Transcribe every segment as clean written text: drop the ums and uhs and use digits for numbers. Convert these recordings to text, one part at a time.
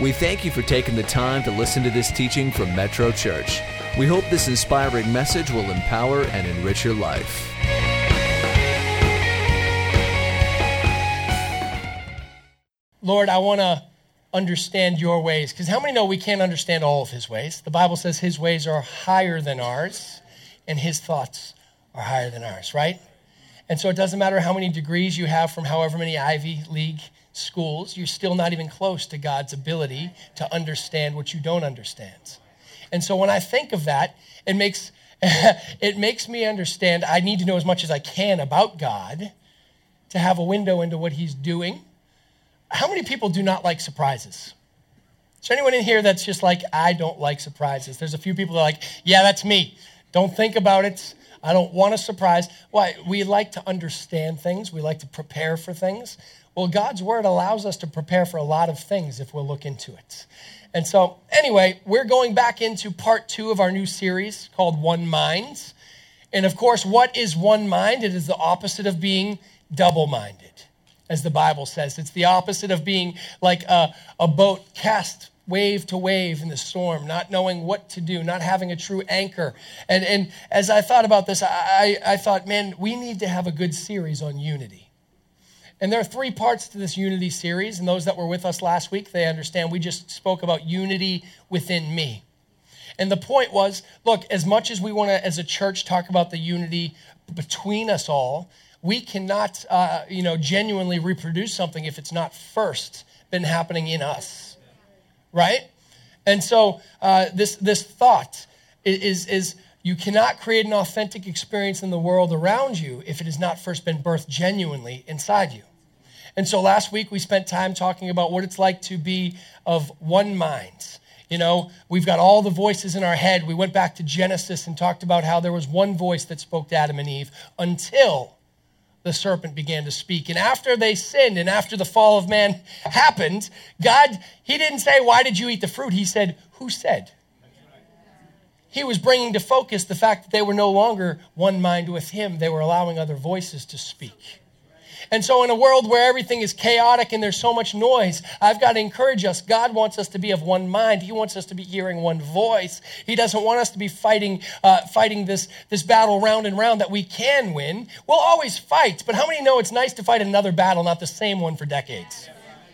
We thank you for taking the time to listen to this teaching from Metro Church. We hope this inspiring message will empower and enrich your life. Lord, I want to understand your ways, because how many know we can't understand all of his ways? The Bible says his ways are higher than ours, and his thoughts are higher than ours, right? And so it doesn't matter how many degrees you have from however many Ivy League schools, you're still not even close to God's ability to understand what you don't understand. And so when I think of that, it makes me understand I need to know as much as I can about God to have a window into what he's doing. How many people do not like surprises? Is there anyone in here that's just like, I don't like surprises? There's a few people that are like, yeah, that's me. Don't think about it. I don't want a surprise. Why? We like to understand things. We like to prepare for things. Well, God's word allows us to prepare for a lot of things if we'll look into it. And so, anyway, we're going back into part 2 of our new series called One Mind. And of course, what is one mind? It is the opposite of being double-minded, as the Bible says. It's the opposite of being like a boat cast wave to wave in the storm, not knowing what to do, not having a true anchor. And as I thought about this, I thought, man, we need to have a good series on unity. And there are 3 parts to this unity series, and those that were with us last week, they understand we just spoke about unity within me. And the point was, look, as much as we want to, as a church, talk about the unity between us all, we cannot, genuinely reproduce something if it's not first been happening in us. Right? And so this thought is you cannot create an authentic experience in the world around you if it has not first been birthed genuinely inside you. And so last week we spent time talking about what it's like to be of one mind. You know, we've got all the voices in our head. We went back to Genesis and talked about how there was one voice that spoke to Adam and Eve until the serpent began to speak. And after they sinned and after the fall of man happened, God, he didn't say, why did you eat the fruit? He said, who said? He was bringing to focus the fact that they were no longer one mind with him. They were allowing other voices to speak. And so in a world where everything is chaotic and there's so much noise, I've got to encourage us. God wants us to be of one mind. He wants us to be hearing one voice. He doesn't want us to be fighting this battle round and round that we can win. We'll always fight, but how many know it's nice to fight another battle, not the same one for decades?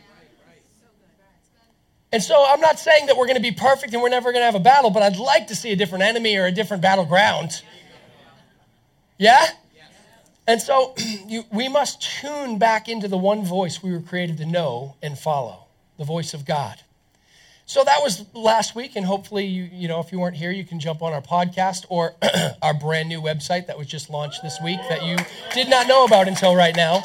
And so I'm not saying that we're going to be perfect and we're never going to have a battle, but I'd like to see a different enemy or a different battleground. Yeah? And so we must tune back into the one voice we were created to know and follow, the voice of God. So that was last week, and hopefully, you know, if you weren't here, you can jump on our podcast or our brand new website that was just launched this week that you did not know about until right now.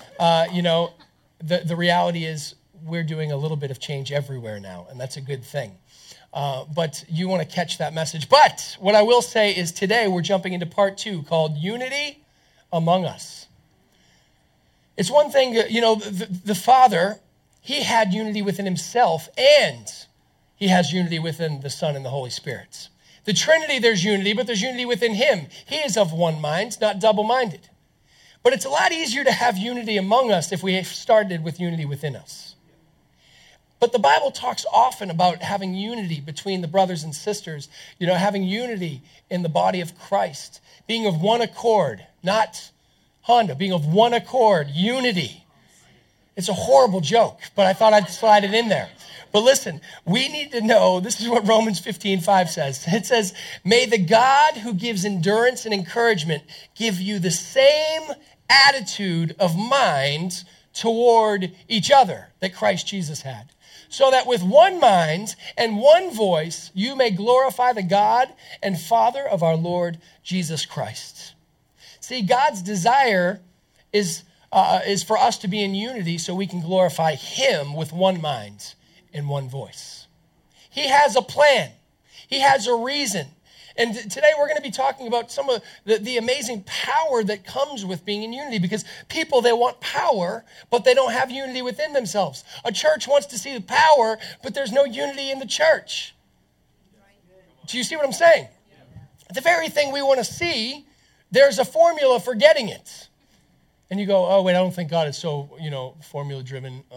The reality is we're doing a little bit of change everywhere now, and that's a good thing. But you want to catch that message. But what I will say is today we're jumping into part 2 called Unity Among Us. It's one thing, the Father, he had unity within himself, and he has unity within the Son and the Holy Spirit. The Trinity, there's unity, but there's unity within him. He is of one mind, not double-minded. But it's a lot easier to have unity among us if we started with unity within us. But the Bible talks often about having unity between the brothers and sisters, having unity in the body of Christ, being of one accord, not Honda, being of one accord, unity. It's a horrible joke, but I thought I'd slide it in there. But listen, we need to know, this is what Romans 15:5 says. It says, may the God who gives endurance and encouragement give you the same attitude of mind toward each other that Christ Jesus had, so that with one mind and one voice you may glorify the God and Father of our Lord Jesus Christ. See, God's desire is for us to be in unity so we can glorify him with one mind and one voice. He has a plan. He has a reason. And today we're going to be talking about some of the amazing power that comes with being in unity, because people, they want power, but they don't have unity within themselves. A church wants to see the power, but there's no unity in the church. Do you see what I'm saying? The very thing we want to see, there's a formula for getting it. And you go, oh, wait, I don't think God is so, formula-driven.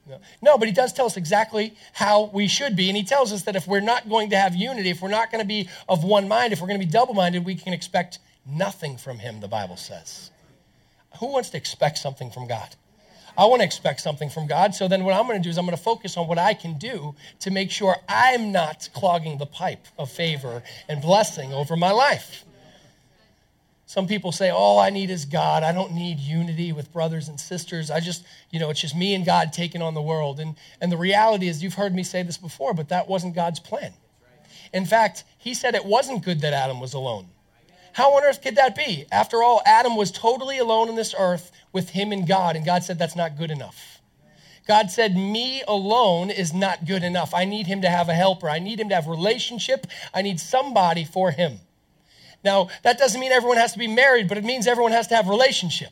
No, but he does tell us exactly how we should be. And he tells us that if we're not going to have unity, if we're not going to be of one mind, if we're going to be double-minded, we can expect nothing from him, the Bible says. Who wants to expect something from God? I want to expect something from God. So then what I'm going to do is I'm going to focus on what I can do to make sure I'm not clogging the pipe of favor and blessing over my life. Some people say, all I need is God. I don't need unity with brothers and sisters. It's just me and God taking on the world. And the reality is, you've heard me say this before, but that wasn't God's plan. In fact, he said it wasn't good that Adam was alone. How on earth could that be? After all, Adam was totally alone on this earth with him and God said that's not good enough. God said, me alone is not good enough. I need him to have a helper. I need him to have a relationship. I need somebody for him. Now, that doesn't mean everyone has to be married, but it means everyone has to have a relationship.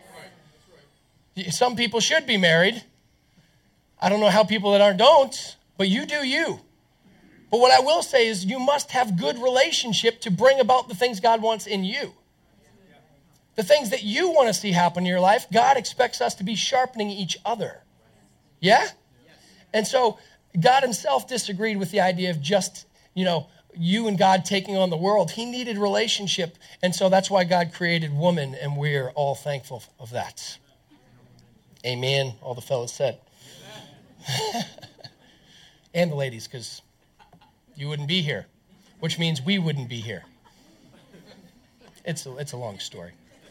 Some people should be married. I don't know how people that aren't don't, but you do you. But what I will say is you must have good relationship to bring about the things God wants in you. The things that you want to see happen in your life, God expects us to be sharpening each other. Yeah? And so God himself disagreed with the idea of just, you and God taking on the world. He needed relationship. And so that's why God created woman, and we're all thankful of that. Amen. All the fellas said. And the ladies, because you wouldn't be here, which means we wouldn't be here. It's a long story.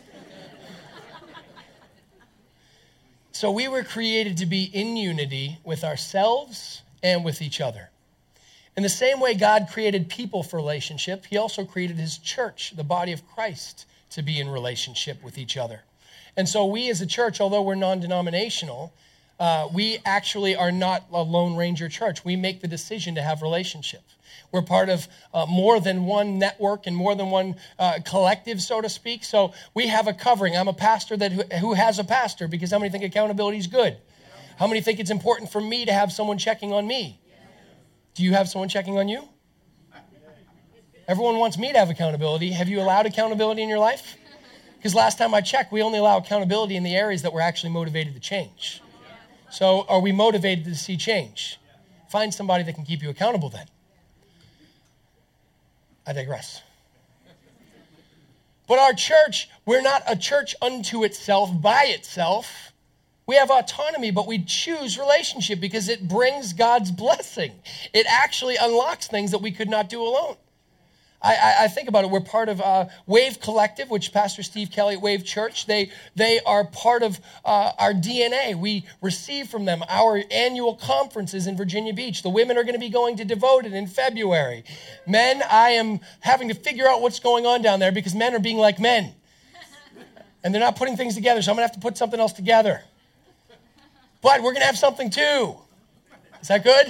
So we were created to be in unity with ourselves and with each other. In the same way God created people for relationship, he also created his church, the body of Christ, to be in relationship with each other. And so we as a church, although we're non-denominational, we actually are not a Lone Ranger church. We make the decision to have relationship. We're part of more than one network and more than one collective, so to speak. So we have a covering. I'm a pastor who has a pastor, because how many think accountability is good? How many think it's important for me to have someone checking on me? Do you have someone checking on you? Everyone wants me to have accountability. Have you allowed accountability in your life? Because last time I checked, we only allow accountability in the areas that we're actually motivated to change. So are we motivated to see change? Find somebody that can keep you accountable then. I digress. But our church, we're not a church unto itself, by itself. We have autonomy, but we choose relationship because it brings God's blessing. It actually unlocks things that we could not do alone. I think about it. We're part of Wave Collective, which Pastor Steve Kelly at Wave Church, they are part of our DNA. We receive from them our annual conferences in Virginia Beach. The women are going to be going to Devoted in February. Men, I am having to figure out what's going on down there because men are being like men. And they're not putting things together, so I'm going to have to put something else together. But we're going to have something too. Is that good?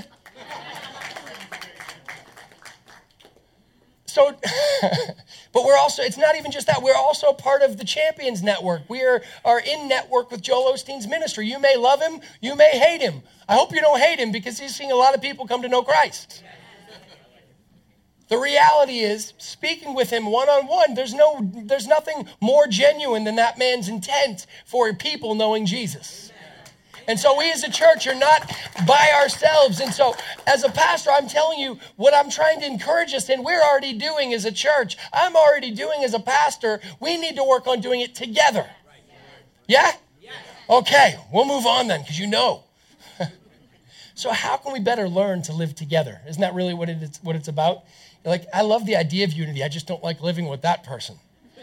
So, but we're also, it's not even just that, we're also part of the Champions Network. We are in network with Joel Osteen's ministry. You may love him, you may hate him. I hope you don't hate him because he's seeing a lot of people come to know Christ. The reality is, speaking with him one-on-one, there's nothing more genuine than that man's intent for people knowing Jesus. And so we as a church are not by ourselves. And so as a pastor, I'm telling you what I'm trying to encourage us in, we're already doing as a church. I'm already doing as a pastor. We need to work on doing it together. Yeah? Okay, we'll move on then, because you know. So how can we better learn to live together? Isn't that really what it's about? You're like, I love the idea of unity. I just don't like living with that person.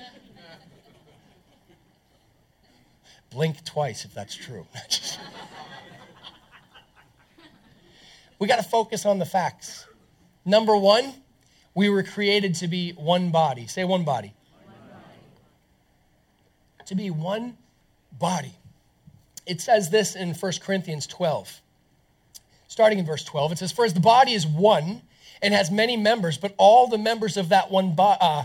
Blink twice if that's true. We got to focus on the facts. Number one, we were created to be one body. Say one body. To be one body. It says this in 1 Corinthians 12. Starting in verse 12, it says, "For as the body is one and has many members, but all the members of that one body,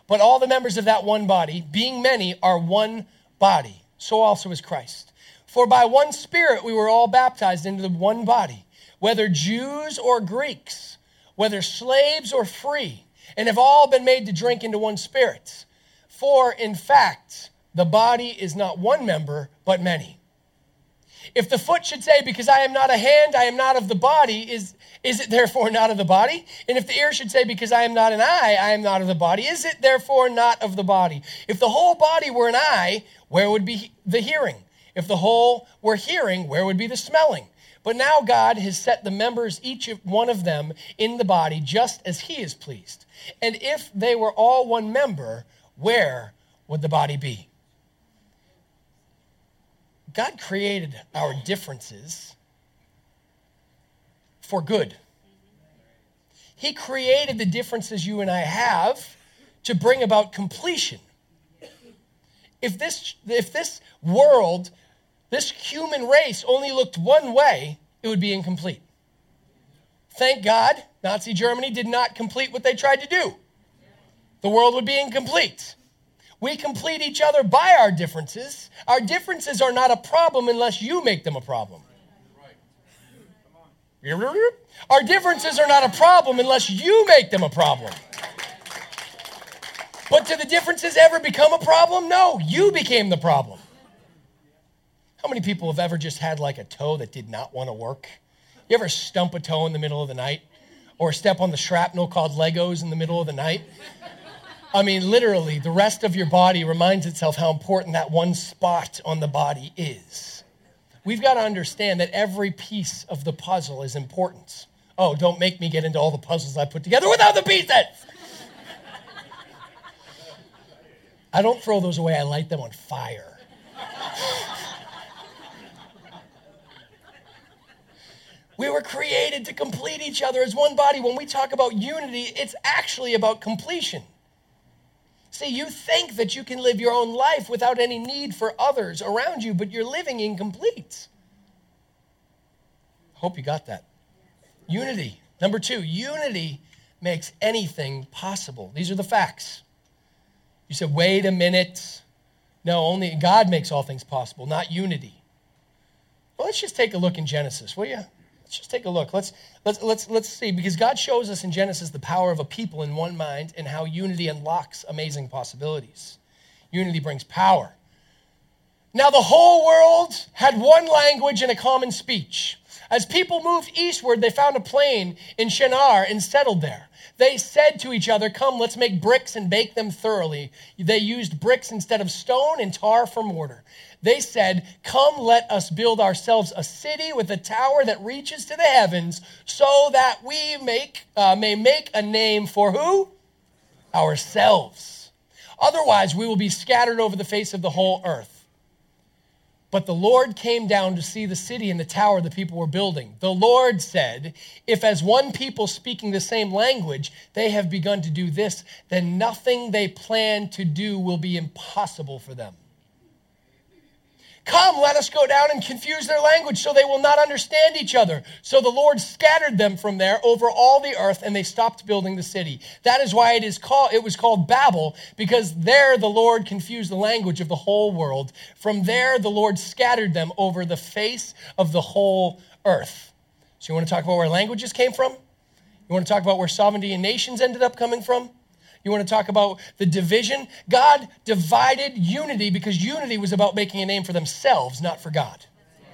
being many, are one body. So also is Christ. For by one Spirit we were all baptized into the one body, whether Jews or Greeks, whether slaves or free, and have all been made to drink into one Spirit. For in fact, the body is not one member, but many. If the foot should say, because I am not a hand, I am not of the body, is it therefore not of the body? And if the ear should say, because I am not an eye, I am not of the body, is it therefore not of the body? If the whole body were an eye, where would be the hearing? If the whole were hearing, where would be the smelling? But now God has set the members, each one of them, in the body, just as he is pleased. And if they were all one member, where would the body be? God created our differences for good. He created the differences you and I have to bring about completion. If this world, this human race only looked one way, it would be incomplete. Thank God, Nazi Germany did not complete what they tried to do. The world would be incomplete. We complete each other by our differences. Our differences are not a problem unless you make them a problem. Our differences are not a problem unless you make them a problem. But do the differences ever become a problem? No, you became the problem. How many people have ever just had like a toe that did not want to work? You ever stump a toe in the middle of the night? Or step on the shrapnel called Legos in the middle of the night? I mean, literally, the rest of your body reminds itself how important that one spot on the body is. We've got to understand that every piece of the puzzle is important. Oh, don't make me get into all the puzzles I put together without the pieces. I don't throw those away. I light them on fire. We were created to complete each other as one body. When we talk about unity, it's actually about completion. See, you think that you can live your own life without any need for others around you, but you're living incomplete. Hope you got that. Unity. Number 2, unity makes anything possible. These are the facts. You said, wait a minute. No, only God makes all things possible, not unity. Well, let's just take a look in Genesis, will you? Let's just take a look. Let's see, because God shows us in Genesis the power of a people in one mind and how unity unlocks amazing possibilities. Unity brings power. Now the whole world had one language and a common speech. As people moved eastward, they found a plain in Shinar and settled there. They said to each other, come, let's make bricks and bake them thoroughly. They used bricks instead of stone and tar for mortar. They said, come, let us build ourselves a city with a tower that reaches to the heavens so that we may make a name for who? Ourselves. Otherwise, we will be scattered over the face of the whole earth. But the Lord came down to see the city and the tower the people were building. The Lord said, if as one people speaking the same language, they have begun to do this, then nothing they plan to do will be impossible for them. Come, let us go down and confuse their language so they will not understand each other. So the Lord scattered them from there over all the earth, and they stopped building the city. That is why it was called Babel, because there the Lord confused the language of the whole world. From there the Lord scattered them over the face of the whole earth. So you want to talk about where languages came from? You want to talk about where sovereignty and nations ended up coming from? You want to talk about the division? God divided unity because unity was about making a name for themselves, not for God.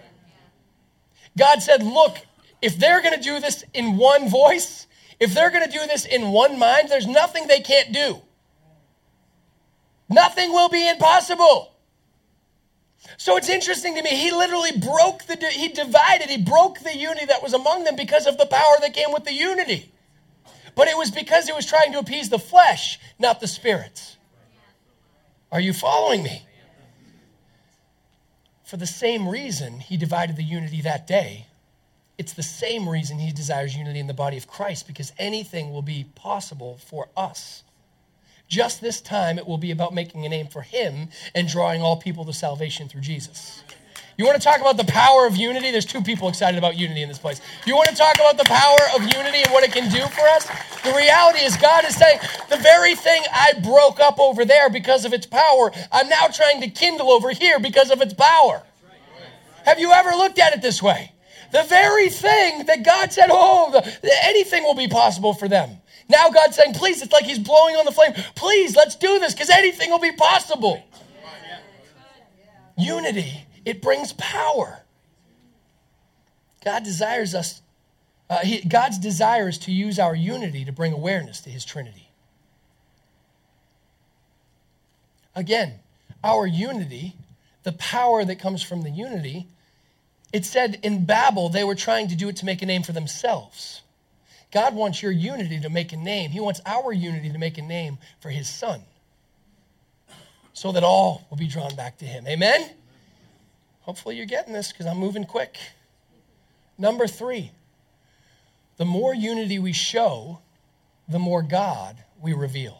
God said, look, if they're going to do this in one voice, if they're going to do this in one mind, there's nothing they can't do. Nothing will be impossible. So it's interesting to me, he literally broke he broke the unity that was among them because of the power that came with the unity. But it was because it was trying to appease the flesh, not the spirit. Are you following me? For the same reason he divided the unity that day, it's the same reason he desires unity in the body of Christ, because anything will be possible for us. Just this time, it will be about making a name for him and drawing all people to salvation through Jesus. You want to talk about the power of unity? There's 2 people excited about unity in this place. You want to talk about the power of unity and what it can do for us? The reality is God is saying, the very thing I broke up over there because of its power, I'm now trying to kindle over here because of its power. Have you ever looked at it this way? The very thing that God said, anything will be possible for them. Now God's saying, please, it's like he's blowing on the flame. Please, let's do this because anything will be possible. Unity. It brings power. God's desire is to use our unity to bring awareness to his Trinity. Again, our unity, the power that comes from the unity, it said in Babel, they were trying to do it to make a name for themselves. God wants your unity to make a name. He wants our unity to make a name for his Son, so that all will be drawn back to him. Amen? Hopefully you're getting this, because I'm moving quick. Number 3, the more unity we show, the more God we reveal.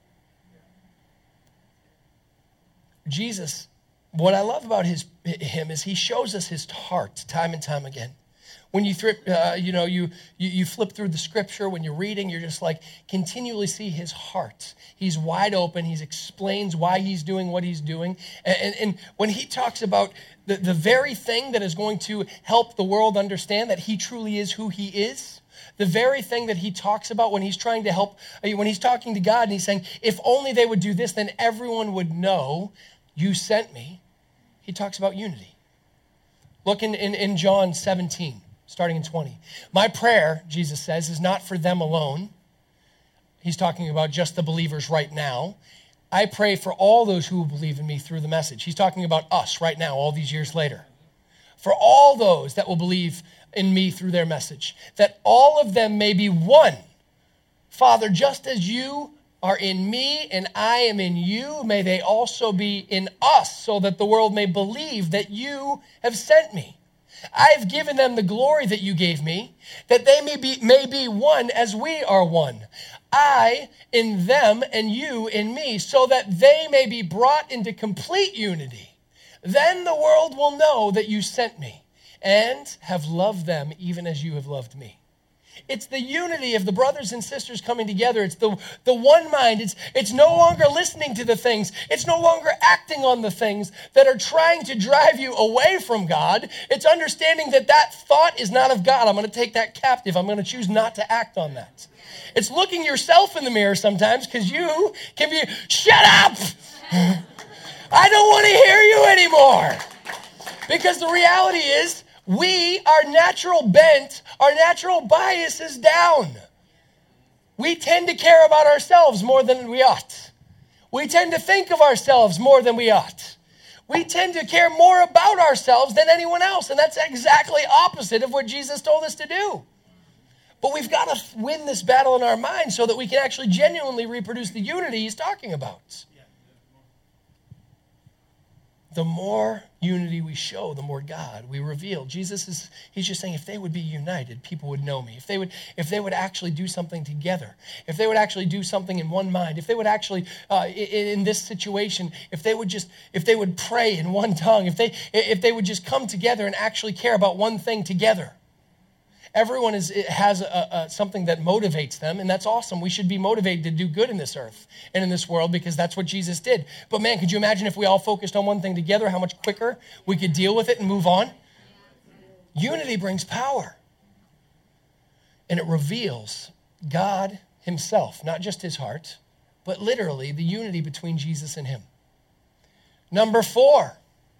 Jesus, what I love about him is he shows us his heart time and time again. When you flip through the scripture, when you're reading, you're just like continually see his heart. He's wide open. He explains why he's doing what he's doing. And when he talks about the very thing that is going to help the world understand that he truly is who he is, the very thing that he talks about when he's trying to help, when he's talking to God and he's saying, if only they would do this, then everyone would know you sent me. He talks about unity. Look in John 17. Starting in 20. My prayer, Jesus says, is not for them alone. He's talking about just the believers right now. I pray for all those who will believe in me through the message. He's talking about us right now, all these years later. For all those that will believe in me through their message, that all of them may be one. Father, just as you are in me and I am in you, may they also be in us, so that the world may believe that you have sent me. I've given them the glory that you gave me, that they may be one as we are one. I in them and you in me, so that they may be brought into complete unity. Then the world will know that you sent me and have loved them even as you have loved me. It's the unity of the brothers and sisters coming together. It's the one mind. It's no longer listening to the things. It's no longer acting on the things that are trying to drive you away from God. It's understanding that thought is not of God. I'm going to take that captive. I'm going to choose not to act on that. It's looking yourself in the mirror sometimes, because you can be, shut up! I don't want to hear you anymore. Because the reality is, our natural bent, our natural bias is down. We tend to care about ourselves more than we ought. We tend to think of ourselves more than we ought. We tend to care more about ourselves than anyone else, and that's exactly opposite of what Jesus told us to do. But we've got to win this battle in our mind so that we can actually genuinely reproduce the unity he's talking about. The more unity we show, the more God we reveal. He's just saying, if they would be united, people would know me. If they would actually do something together, if they would actually do something in one mind, if they would actually, in this situation, if they would pray in one tongue, if they would just come together and actually care about one thing together. Everyone has something that motivates them, and that's awesome. We should be motivated to do good in this earth and in this world, because that's what Jesus did. But man, could you imagine if we all focused on one thing together, how much quicker we could deal with it and move on? Unity brings power, and it reveals God himself, not just his heart, but literally the unity between Jesus and him. Number 4,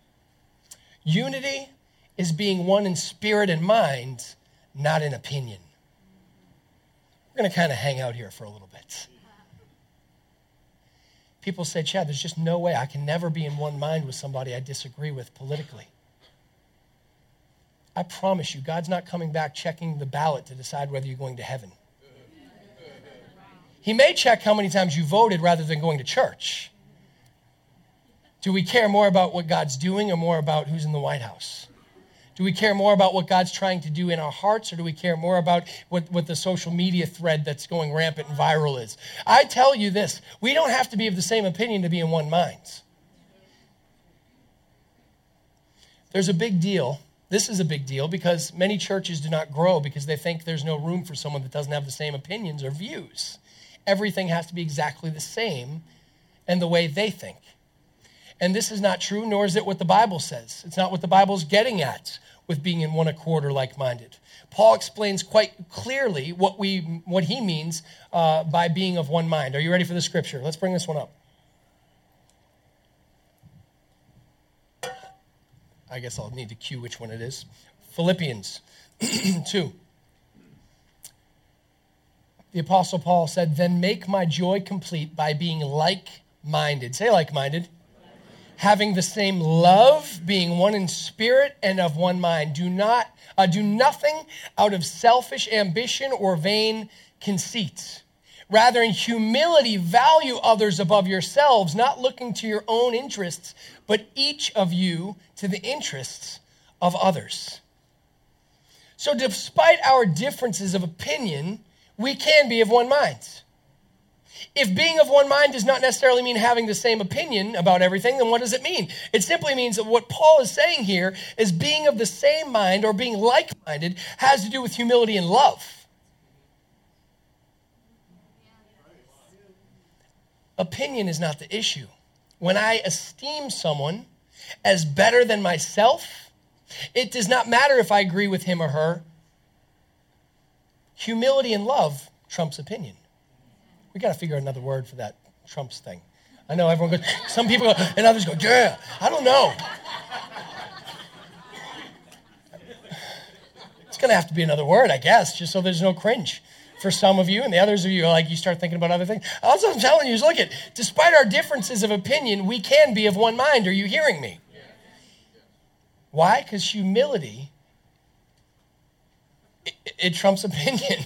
unity is being one in spirit and mind, not in opinion. We're going to kind of hang out here for a little bit. People say, Chad, there's just no way I can never be in one mind with somebody I disagree with politically. I promise you, God's not coming back checking the ballot to decide whether you're going to heaven. He may check how many times you voted rather than going to church. Do we care more about what God's doing or more about who's in the White House? Do we care more about what God's trying to do in our hearts, or do we care more about what the social media thread that's going rampant and viral is? I tell you this, we don't have to be of the same opinion to be in one mind. There's a big deal. This is a big deal because many churches do not grow because they think there's no room for someone that doesn't have the same opinions or views. Everything has to be exactly the same and the way they think. And this is not true, nor is it what the Bible says. It's not what the Bible's getting at with being in one accord or like-minded. Paul explains quite clearly what he means by being of one mind. Are you ready for the scripture? Let's bring this one up. I guess I'll need to cue which one it is. Philippians 2. The Apostle Paul said, then make my joy complete by being like-minded. Say like-minded. Having the same love, being one in spirit and of one mind. Do nothing out of selfish ambition or vain conceit. Rather, in humility, value others above yourselves, not looking to your own interests, but each of you to the interests of others. So despite our differences of opinion, we can be of one mind. If being of one mind does not necessarily mean having the same opinion about everything, then what does it mean? It simply means that what Paul is saying here is being of the same mind or being like-minded has to do with humility and love. Opinion is not the issue. When I esteem someone as better than myself, it does not matter if I agree with him or her. Humility and love trumps opinion. We got to figure out another word for that trumps thing. I know everyone goes, some people go, and others go, yeah, I don't know. It's going to have to be another word, I guess, just so there's no cringe for some of you, and the others of you, like, you start thinking about other things. Also, I'm telling you is, look, despite our differences of opinion, we can be of one mind. Are you hearing me? Why? Because humility, it trumps opinion.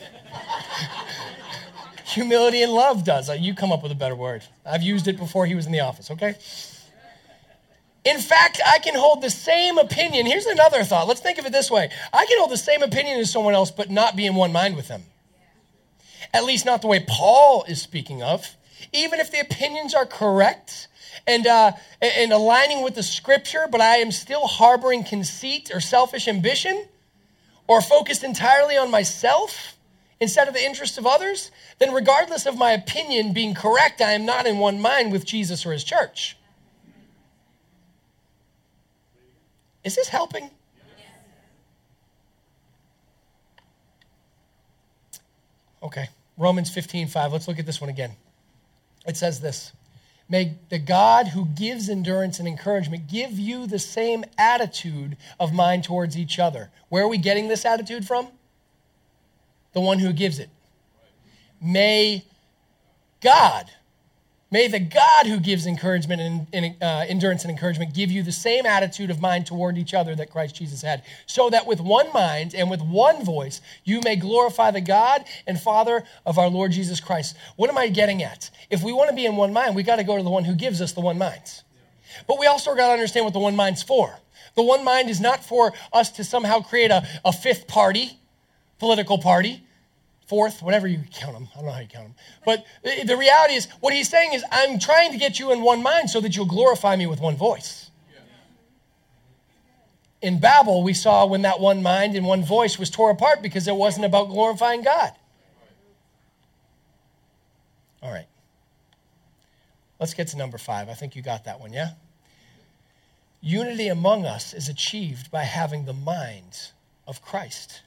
Humility and love does. You come up with a better word. I've used it before he was in the office, okay? In fact, I can hold the same opinion. Here's another thought. Let's think of it this way. I can hold the same opinion as someone else, but not be in one mind with them. At least not the way Paul is speaking of. Even if the opinions are correct and aligning with the scripture, but I am still harboring conceit or selfish ambition or focused entirely on myself instead of the interests of others, then regardless of my opinion being correct, I am not in one mind with Jesus or his church. Is this helping? Okay, Romans 15:5. Let's look at this one again. It says this: may the God who gives endurance and encouragement give you the same attitude of mind towards each other. Where are we getting this attitude from? The one who gives it. May the God who gives encouragement and endurance and encouragement give you the same attitude of mind toward each other that Christ Jesus had, so that with one mind and with one voice you may glorify the God and Father of our Lord Jesus Christ. What am I getting at? If we want to be in one mind, we got to go to the one who gives us the one mind. But we also got to understand what the one mind's for. The one mind is not for us to somehow create a fifth party, political party, fourth, whatever you count them. I don't know how you count them. But the reality is, what he's saying is, I'm trying to get you in one mind so that you'll glorify me with one voice. In Babel, we saw when that one mind and one voice was tore apart because it wasn't about glorifying God. All right. Let's get to number 5. I think you got that one, yeah? Unity among us is achieved by having the mind of Christ.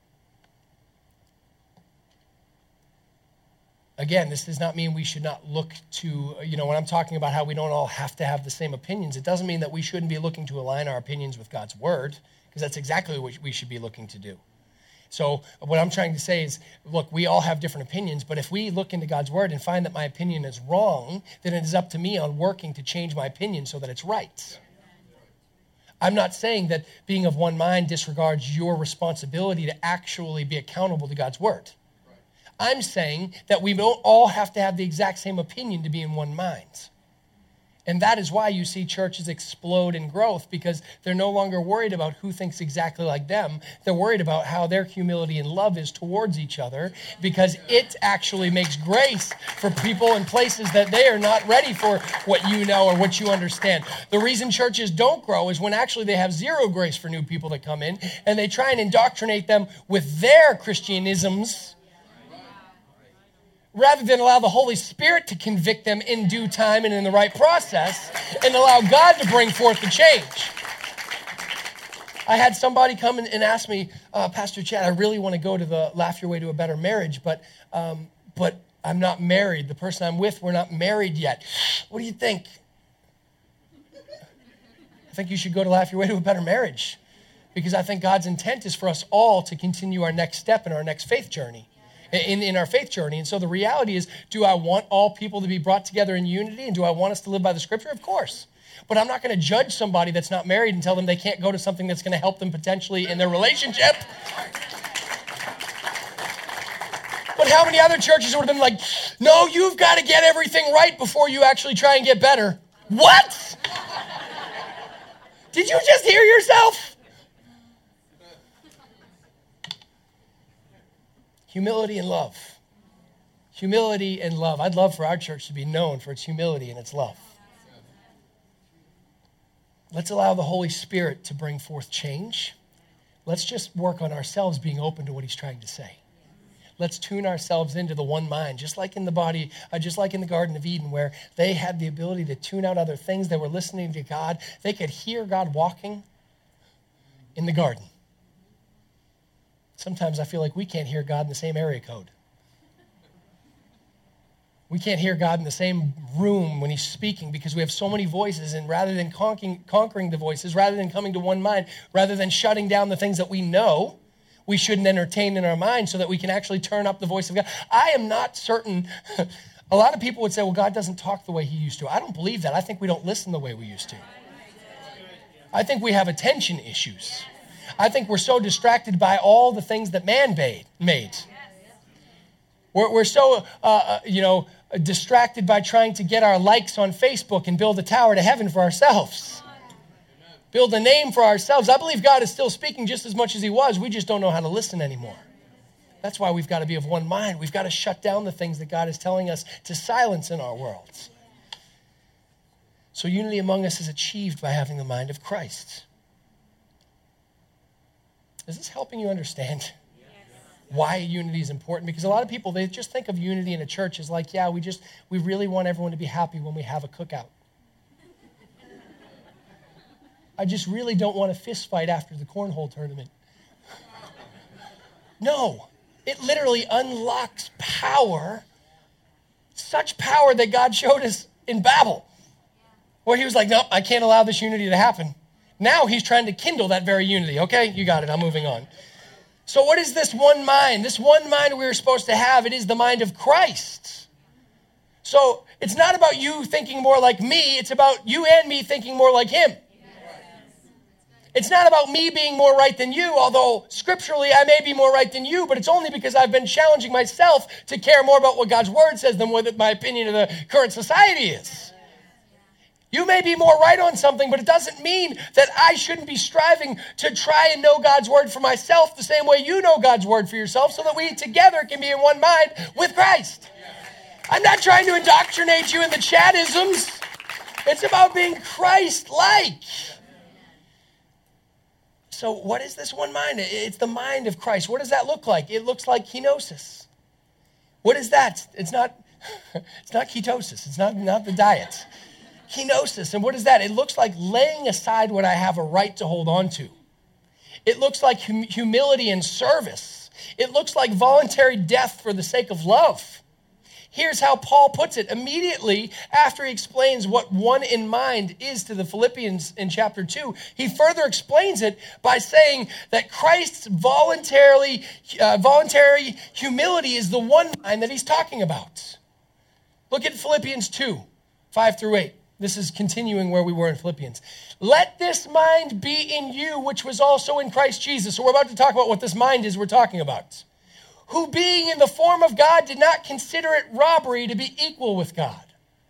Again, this does not mean we should not look to, when I'm talking about how we don't all have to have the same opinions, it doesn't mean that we shouldn't be looking to align our opinions with God's word, because that's exactly what we should be looking to do. So what I'm trying to say is, look, we all have different opinions, but if we look into God's word and find that my opinion is wrong, then it is up to me on working to change my opinion so that it's right. I'm not saying that being of one mind disregards your responsibility to actually be accountable to God's word. I'm saying that we don't all have to have the exact same opinion to be in one mind. And that is why you see churches explode in growth, because they're no longer worried about who thinks exactly like them. They're worried about how their humility and love is towards each other, because it actually makes grace for people in places that they are not ready for what you know or what you understand. The reason churches don't grow is when actually they have zero grace for new people that come in, and they try and indoctrinate them with their Christianisms, rather than allow the Holy Spirit to convict them in due time and in the right process, and allow God to bring forth the change. I had somebody come and ask me, Pastor Chad, I really want to go to the Laugh Your Way to a Better Marriage, but I'm not married. The person I'm with, we're not married yet. What do you think? I think you should go to Laugh Your Way to a Better Marriage. because I think God's intent is for us all to continue our next step in our next faith journey, in our faith journey. And so the reality is, do I want all people to be brought together in unity? And do I want us to live by the scripture? Of course. But I'm not going to judge somebody that's not married and tell them they can't go to something that's going to help them potentially in their relationship. But how many other churches would have been like, no, you've got to get everything right before you actually try and get better? What? Did you just hear yourself? Humility and love. Humility and love. I'd love for our church to be known for its humility and its love. Let's allow the Holy Spirit to bring forth change. Let's just work on ourselves being open to what he's trying to say. Let's tune ourselves into the one mind, just like in the Garden of Eden, where they had the ability to tune out other things. They were listening to God. They could hear God walking in the garden. Sometimes I feel like we can't hear God in the same area code. We can't hear God in the same room when he's speaking because we have so many voices, and rather than conquering the voices, rather than coming to one mind, rather than shutting down the things that we know we shouldn't entertain in our mind so that we can actually turn up the voice of God. I am not certain. A lot of people would say, well, God doesn't talk the way he used to. I don't believe that. I think we don't listen the way we used to. I think we have attention issues. I think we're so distracted by all the things that man made. We're so, distracted by trying to get our likes on Facebook and build a tower to heaven for ourselves. Build a name for ourselves. I believe God is still speaking just as much as he was. We just don't know how to listen anymore. That's why we've got to be of one mind. We've got to shut down the things that God is telling us to silence in our worlds. So unity among us is achieved by having the mind of Christ. Is this helping you understand why unity is important? Because a lot of people, they just think of unity in a church as like, yeah, we really want everyone to be happy when we have a cookout. I just really don't want a fist fight after the cornhole tournament. No, it literally unlocks power, such power that God showed us in Babel, where he was like, nope, I can't allow this unity to happen. Now he's trying to kindle that very unity. Okay, you got it. I'm moving on. So what is this one mind? This one mind we were supposed to have, it is the mind of Christ. So it's not about you thinking more like me. It's about you and me thinking more like him. It's not about me being more right than you, although scripturally I may be more right than you, but it's only because I've been challenging myself to care more about what God's word says than what my opinion of the current society is. You may be more right on something, but it doesn't mean that I shouldn't be striving to try and know God's word for myself the same way you know God's word for yourself, so that we together can be in one mind with Christ. I'm not trying to indoctrinate you in the Chadisms. It's about being Christ-like. So what is this one mind? It's the mind of Christ. What does that look like? It looks like kenosis. What is that? It's not ketosis. It's not the diet. Kenosis. And what is that? It looks like laying aside what I have a right to hold on to. It looks like humility and service. It looks like voluntary death for the sake of love. Here's how Paul puts it immediately after he explains what one in mind is to the Philippians in chapter 2. He further explains it by saying that Christ's voluntary humility is the one mind that he's talking about. Look at Philippians 2, 5 through 8. This is continuing where we were in Philippians. Let this mind be in you, which was also in Christ Jesus. So we're about to talk about what this mind is we're talking about. Who being in the form of God did not consider it robbery to be equal with God,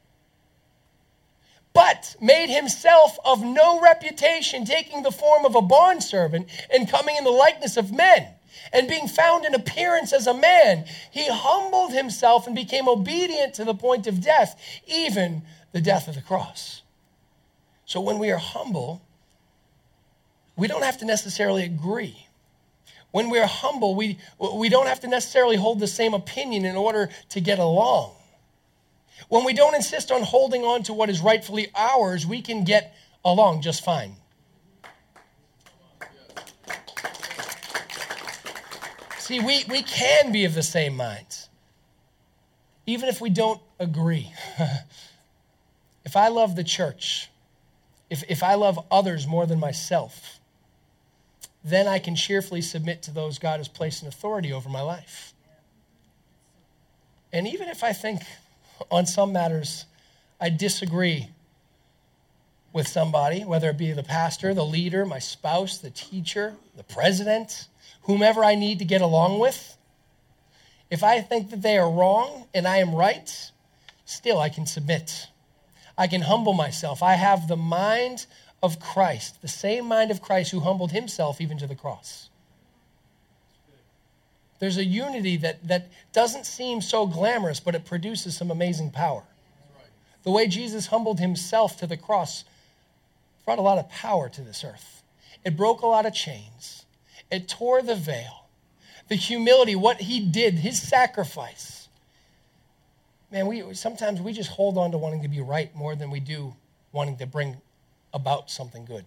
but made himself of no reputation, taking the form of a bondservant and coming in the likeness of men. And being found in appearance as a man, he humbled himself and became obedient to the point of death, even the death of the cross. So when we are humble, we don't have to necessarily agree. When we're humble, we don't have to necessarily hold the same opinion in order to get along. When we don't insist on holding on to what is rightfully ours, we can get along just fine. See, we can be of the same minds, even if we don't agree. If I love the church, if I love others more than myself, then I can cheerfully submit to those God has placed in authority over my life. And even if I think on some matters I disagree with somebody, whether it be the pastor, the leader, my spouse, the teacher, the president, whomever I need to get along with, if I think that they are wrong and I am right, still I can submit. I can humble myself. I have the mind of Christ, the same mind of Christ who humbled himself even to the cross. There's a unity that doesn't seem so glamorous, but it produces some amazing power. The way Jesus humbled himself to the cross brought a lot of power to this earth. It broke a lot of chains. It tore the veil. The humility, what he did, his sacrifice. Man, sometimes we just hold on to wanting to be right more than we do wanting to bring about something good.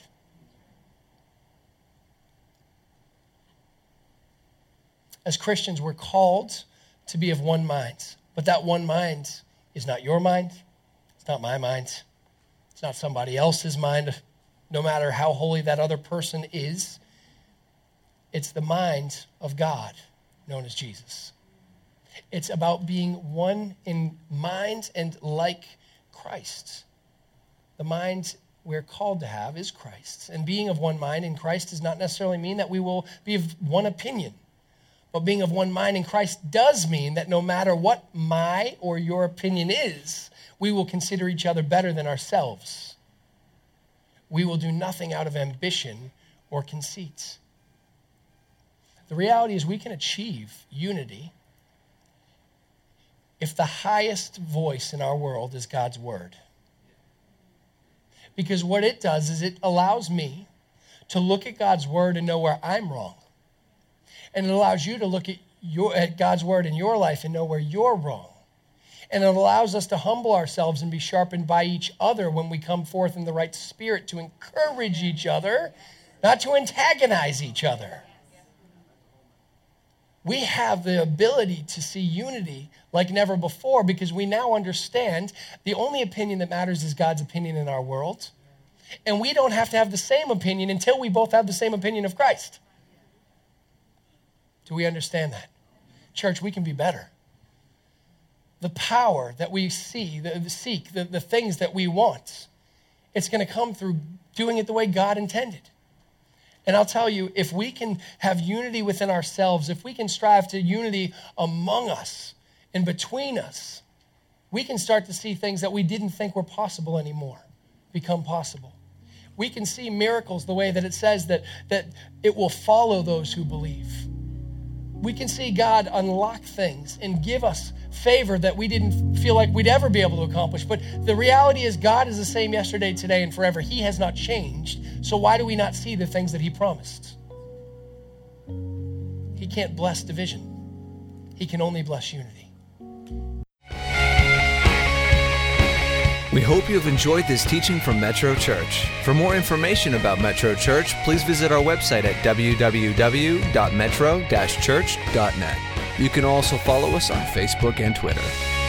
As Christians, we're called to be of one mind. But that one mind is not your mind. It's not my mind. It's not somebody else's mind, no matter how holy that other person is. It's the mind of God, known as Jesus. It's about being one in mind and like Christ. The mind we're called to have is Christ. And being of one mind in Christ does not necessarily mean that we will be of one opinion. But being of one mind in Christ does mean that no matter what my or your opinion is, we will consider each other better than ourselves. We will do nothing out of ambition or conceit. The reality is we can achieve unity if the highest voice in our world is God's word. Because what it does is it allows me to look at God's word and know where I'm wrong. And it allows you to look at God's word in your life and know where you're wrong. And it allows us to humble ourselves and be sharpened by each other when we come forth in the right spirit to encourage each other, not to antagonize each other. We have the ability to see unity like never before because we now understand the only opinion that matters is God's opinion in our world. And we don't have to have the same opinion until we both have the same opinion of Christ. Do we understand that? Church, we can be better. The power that we seek, the things that we want, it's going to come through doing it the way God intended. And I'll tell you, if we can have unity within ourselves, if we can strive to unity among us and between us, we can start to see things that we didn't think were possible anymore become possible. We can see miracles the way that it says that it will follow those who believe. We can see God unlock things and give us favor that we didn't feel like we'd ever be able to accomplish. But the reality is God is the same yesterday, today, and forever. He has not changed. So why do we not see the things that he promised? He can't bless division. He can only bless unity. We hope you have enjoyed this teaching from Metro Church. For more information about Metro Church, please visit our website at www.metro-church.net. You can also follow us on Facebook and Twitter.